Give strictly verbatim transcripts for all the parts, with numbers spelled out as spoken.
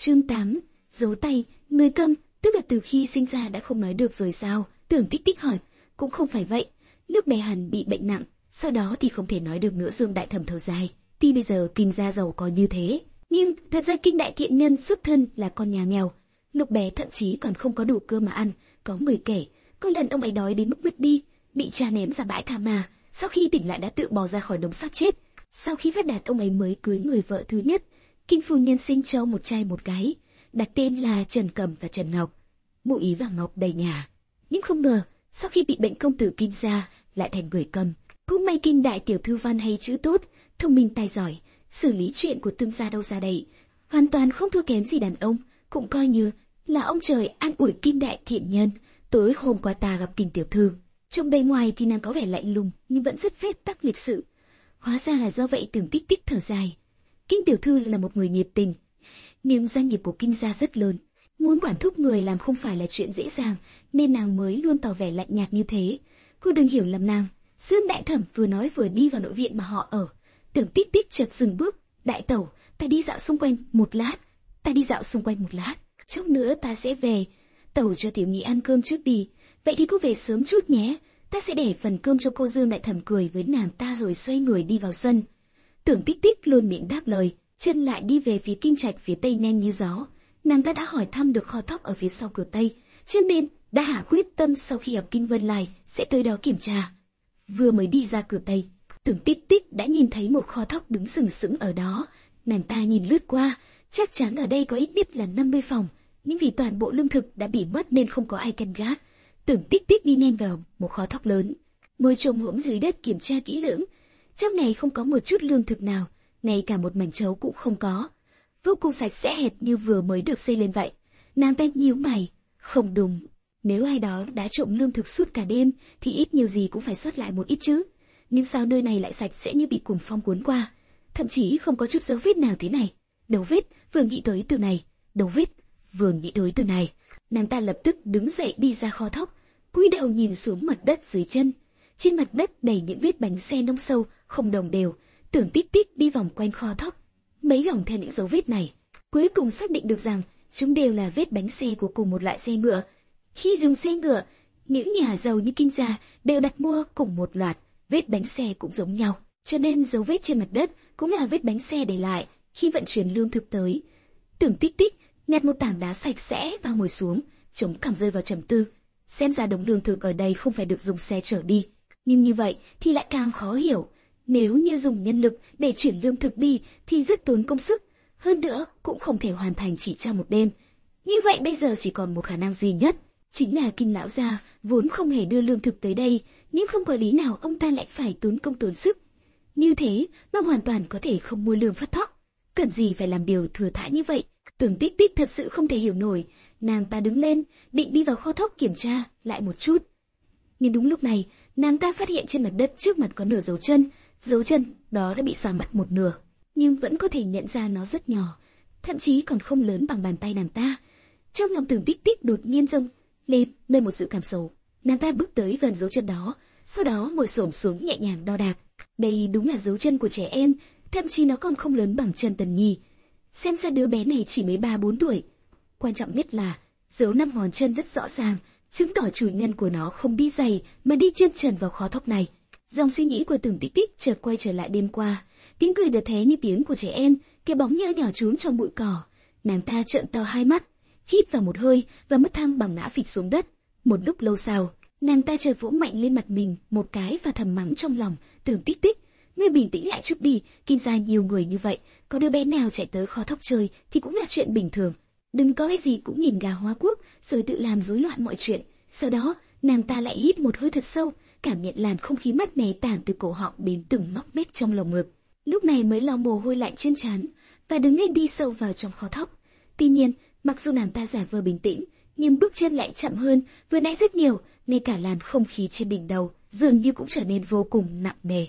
Chương tám, giấu tay, người câm, tức là từ khi sinh ra đã không nói được rồi sao? Tưởng Tích Tích hỏi. Cũng không phải vậy, lúc bé hắn bị bệnh nặng, sau đó thì không thể nói được nữa. Dương Đại Thẩm thở dài. Tuy bây giờ Kinh gia giàu có như thế, nhưng thật ra Kinh đại thiện nhân xuất thân là con nhà nghèo. Lúc bé thậm chí còn không có đủ cơm mà ăn. Có người kể, có lần ông ấy đói đến mức mất đi, bị cha ném ra bãi tha ma. Sau khi tỉnh lại đã tự bò ra khỏi đống xác chết. Sau khi phát đạt ông ấy mới cưới người vợ thứ nhất. Kinh phu nhân sinh cho một trai một gái, đặt tên là Trần Cẩm và Trần Ngọc. Mụ ý và Ngọc đầy nhà. Nhưng không ngờ, sau khi bị bệnh công tử Kinh gia lại thành người câm. Cũng may Kinh đại tiểu thư văn hay chữ tốt, thông minh tài giỏi, xử lý chuyện của tương gia đâu ra đây, hoàn toàn không thua kém gì đàn ông, cũng coi như là ông trời an ủi Kinh đại thiện nhân. Tối hôm qua ta gặp Kinh tiểu thư, trong bề ngoài thì nàng có vẻ lạnh lùng nhưng vẫn rất phép tắc lịch sự. Hóa ra là do vậy. Tưởng Tích Tích thở dài. Kinh tiểu thư là một người nhiệt tình, nhưng gia nghiệp của Kinh gia rất lớn, muốn quản thúc người làm không phải là chuyện dễ dàng, nên nàng mới luôn tỏ vẻ lạnh nhạt như thế. Cô đừng hiểu lầm nàng. Dương Đại Thẩm vừa nói vừa đi vào nội viện mà họ ở. Tưởng Tích Tích chợt dừng bước. Đại tẩu, ta đi dạo xung quanh một lát. Ta đi dạo xung quanh một lát. Chốc nữa ta sẽ về. Tẩu cho tiểu nhị ăn cơm trước đi. Vậy thì cô về sớm chút nhé. Ta sẽ để phần cơm cho cô. Dương Đại Thẩm cười với nàng ta rồi xoay người đi vào sân. Tưởng Tích Tích luôn miệng đáp lời, chân lại đi về phía kinh trạch phía tây nhanh như gió. Nàng ta đã hỏi thăm được kho thóc ở phía sau cửa tây, cho nên đã hạ quyết tâm sau khi ở Kinh Vân Lai sẽ tới đó kiểm tra. Vừa mới đi ra cửa tây, Tưởng Tích Tích đã nhìn thấy một kho thóc đứng sừng sững ở đó. Nàng ta nhìn lướt qua, chắc chắn ở đây có ít nhất là năm mươi phòng, nhưng vì toàn bộ lương thực đã bị mất nên không có ai canh gác. Tưởng Tích Tích đi nhanh vào một kho thóc lớn, ngồi chồm hổm dưới đất kiểm tra kỹ lưỡng. Trong này không có một chút lương thực nào, ngay cả một mảnh trấu cũng không có, vô cùng sạch sẽ hệt như vừa mới được xây lên vậy. Nàng ta nhíu mày, không đúng, nếu ai đó đã trộm lương thực suốt cả đêm thì ít nhiều gì cũng phải sót lại một ít chứ. Nhưng sao nơi này lại sạch sẽ như bị cuồng phong cuốn qua, thậm chí không có chút dấu vết nào thế này. Dấu vết, vừa nghĩ tới từ này, dấu vết, vừa nghĩ tới từ này. Nàng ta lập tức đứng dậy đi ra kho thóc, cúi đầu nhìn xuống mặt đất dưới chân. Trên mặt đất đầy những vết bánh xe nông sâu, không đồng đều. Tưởng Tích Tích đi vòng quanh kho thóc, mấy vòng theo những dấu vết này, cuối cùng xác định được rằng chúng đều là vết bánh xe của cùng một loại xe ngựa. Khi dùng xe ngựa, những nhà giàu như Kinh gia đều đặt mua cùng một loạt, vết bánh xe cũng giống nhau, cho nên dấu vết trên mặt đất cũng là vết bánh xe để lại khi vận chuyển lương thực tới. Tưởng Tích Tích nhặt một tảng đá sạch sẽ và ngồi xuống, chống cằm rơi vào trầm tư. Xem ra đống lương thực ở đây không phải được dùng xe chở đi, nhưng như vậy thì lại càng khó hiểu. Nếu như dùng nhân lực để chuyển lương thực đi thì rất tốn công sức, hơn nữa cũng không thể hoàn thành chỉ trong một đêm. Như vậy bây giờ chỉ còn một khả năng duy nhất, chính là Kinh lão gia vốn không hề đưa lương thực tới đây, nhưng không có lý nào ông ta lại phải tốn công tốn sức. Như thế mà hoàn toàn có thể không mua lương phát thóc, cần gì phải làm điều thừa thãi như vậy. Tưởng Tích Tích thật sự không thể hiểu nổi. Nàng ta đứng lên, định đi vào kho thóc kiểm tra lại một chút. Nhưng đúng lúc này, nàng ta phát hiện trên mặt đất trước mặt có nửa dấu chân. Dấu chân đó đã bị xóa mất một nửa, nhưng vẫn có thể nhận ra nó rất nhỏ, thậm chí còn không lớn bằng bàn tay nàng ta. Trong lòng Tưởng Tích Tích đột nhiên dâng lên lên một sự cảm xấu. Nàng ta bước tới gần dấu chân đó, sau đó ngồi xổm xuống nhẹ nhàng đo đạc. Đây đúng là dấu chân của trẻ em, thậm chí nó còn không lớn bằng chân Tần Nhi. Xem ra đứa bé này chỉ mới ba bốn tuổi. Quan trọng nhất là dấu năm ngón chân rất rõ ràng, chứng tỏ chủ nhân của nó không đi giày mà đi chân trần vào kho thóc này. Dòng suy nghĩ của Tưởng Tích Tích chợt quay trở lại đêm qua, tiếng cười đờ thế như tiếng của trẻ em, cái bóng nhỡ nhỏ trốn trong bụi cỏ. Nàng ta trợn to hai mắt, hít vào một hơi và mất thăng bằng ngã phịch xuống đất. Một lúc lâu sau, nàng ta chợt vỗ mạnh lên mặt mình một cái và thầm mắng trong lòng, Tưởng Tích Tích, ngươi bình tĩnh lại chút đi, Kinh gia nhiều người như vậy, có đứa bé nào chạy tới kho thóc chơi thì cũng là chuyện bình thường. Đừng có cái gì cũng nhìn gà hóa quốc rồi tự làm rối loạn mọi chuyện. Sau đó, nàng ta lại hít một hơi thật sâu, cảm nhận làn không khí mát mẻ tản từ cổ họng đến từng ngóc ngách trong lồng ngực. Lúc này mới lau mồ hôi lạnh trên trán và đứng lên đi sâu vào trong kho thóc. Tuy nhiên, mặc dù nàng ta giả vờ bình tĩnh, nhưng bước chân lại chậm hơn vừa nãy rất nhiều, nên cả làn không khí trên đỉnh đầu dường như cũng trở nên vô cùng nặng nề.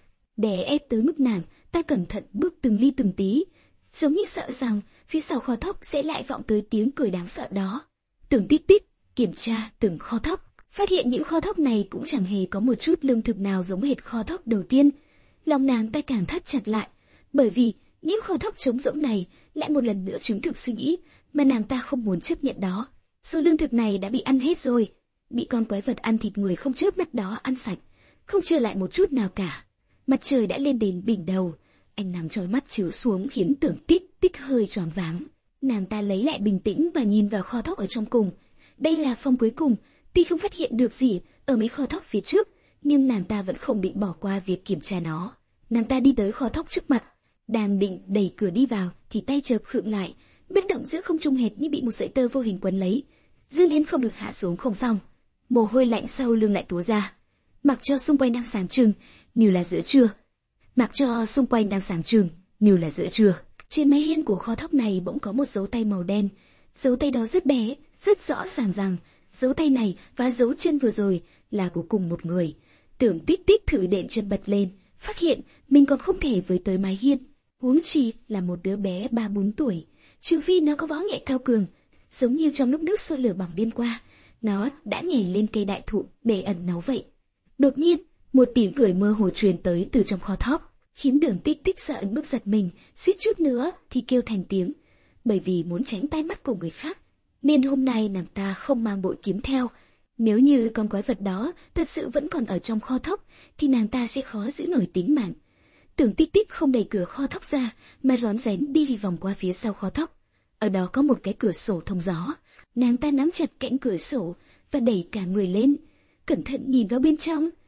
Đè ép tới mức nàng ta cẩn thận bước từng ly từng tí, giống như sợ rằng phía sau kho thóc sẽ lại vọng tới tiếng cười đáng sợ đó. Tưởng Tích Tích kiểm tra từng kho thóc, phát hiện những kho thóc này cũng chẳng hề có một chút lương thực nào giống hệt kho thóc đầu tiên. Lòng nàng ta càng thắt chặt lại, bởi vì những kho thóc trống rỗng này lại một lần nữa chứng thực suy nghĩ mà nàng ta không muốn chấp nhận đó. Số lương thực này đã bị ăn hết rồi, bị con quái vật ăn thịt người không chớp mắt đó ăn sạch, không trừ lại một chút nào cả. Mặt trời đã lên đến đỉnh đầu, ánh nắng chói mắt chiếu xuống khiến Tưởng Tích Tích hơi choáng váng. Nàng ta lấy lại bình tĩnh và nhìn vào kho thóc ở trong cùng. Đây là phòng cuối cùng, tuy không phát hiện được gì ở mấy kho thóc phía trước, nhưng nàng ta vẫn không định bỏ qua việc kiểm tra nó. Nàng ta đi tới kho thóc trước mặt, đang định đẩy cửa đi vào thì tay chợt khựng lại, bất động giữa không trung hệt như bị một sợi tơ vô hình quấn lấy. Dư Liên không được hạ xuống không xong, mồ hôi lạnh sau lưng lại túa ra. Mặc cho xung quanh đang sáng trưng, như là giữa trưa. Mặc cho xung quanh đang sáng trưng, như là giữa trưa. Trên mái hiên của kho thóc này bỗng có một dấu tay màu đen. Dấu tay đó rất bé, rất rõ ràng rằng dấu tay này và dấu chân vừa rồi là của cùng một người. Tưởng Tích Tích thử đệm chân bật lên, phát hiện mình còn không thể với tới mái hiên, huống chi là một đứa bé ba bốn tuổi. Trừ phi nó có võ nghệ cao cường, giống như trong lúc nước sôi lửa bỏng điên qua, nó đã nhảy lên cây đại thụ để ẩn náu vậy. Đột nhiên, một tiếng cười mơ hồ truyền tới từ trong kho thóc, khiến Tưởng Tích Tích sợ ấn bức giật mình, suýt chút nữa thì kêu thành tiếng. Bởi vì muốn tránh tai mắt của người khác, nên hôm nay nàng ta không mang bội kiếm theo. Nếu như con quái vật đó thật sự vẫn còn ở trong kho thóc, thì nàng ta sẽ khó giữ nổi tính mạng. Tưởng Tích Tích không đẩy cửa kho thóc ra, mà rón rén đi vòng qua phía sau kho thóc. Ở đó có một cái cửa sổ thông gió. Nàng ta nắm chặt cạnh cửa sổ và đẩy cả người lên, cẩn thận nhìn vào bên trong.